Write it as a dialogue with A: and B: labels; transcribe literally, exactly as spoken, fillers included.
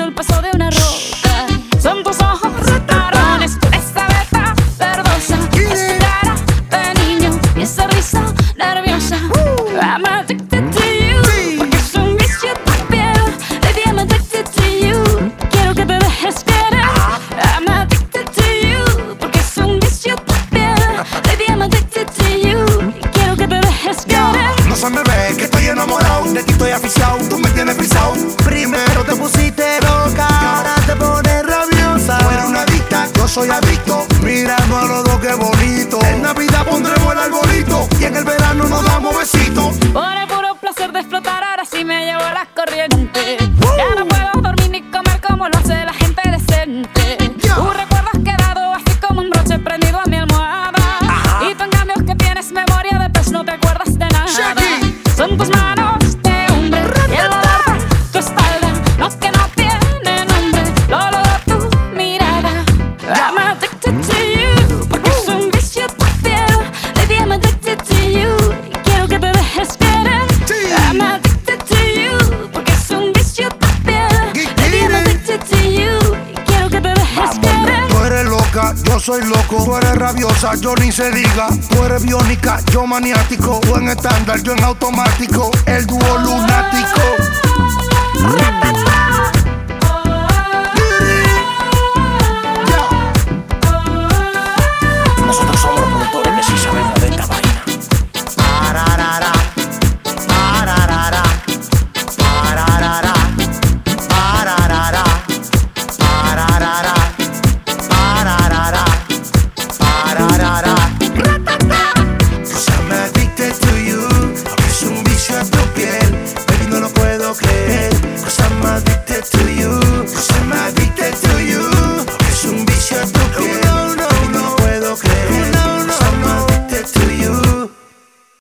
A: el peso de una roca. Son tus ojos marrones, esa beta verdosa, es tu cara de niño y esa risa nerviosa. I'm addicted to you, porque es un vicio tu piel. Baby, I'm addicted to you, quiero que te dejes querer. I'm addicted to you, porque es un vicio tu piel. Baby, I'm addicted to you, quiero que te dejes querer.
B: No se me ve que estoy enamorado, de ti estoy aficiado, tú me tienes frisado.
C: Primero te pusiste loca, ahora te pones rabiosa.
B: Tú eres una adicta, yo soy adicto. Mirando a los dos, qué bonito. En Navidad pondremos el arbolito y en el verano nos damos besitos.
A: Por el puro placer de explotar, ahora sí me llevo la corriente. Ya no puedo dormir ni comer como lo hace la gente decente. Un recuerdo has quedado así como un broche prendido a mi almohada. Y tú en cambio que tienes memoria de pez no te acuerdas de nada.
B: Shaggy.
A: Son tus manos de hombre y el olor de tu espalda, lo que no tiene nombre, lo olor de tu mirada. I'm addicted to you, porque es un vicio tu piel. Baby, I'm addicted to you, y quiero que te dejes querer. I'm addicted to you, porque es un vicio tu piel. Baby, I'm addicted to you, y quiero que te dejes querer.
B: Tú eres loca, yo soy loco. Tú eres rabiosa, yo ni se diga. Tú eres biónica, yo maniático. Tú en estándar, yo en automático. El dúo lunático.
A: Ratata.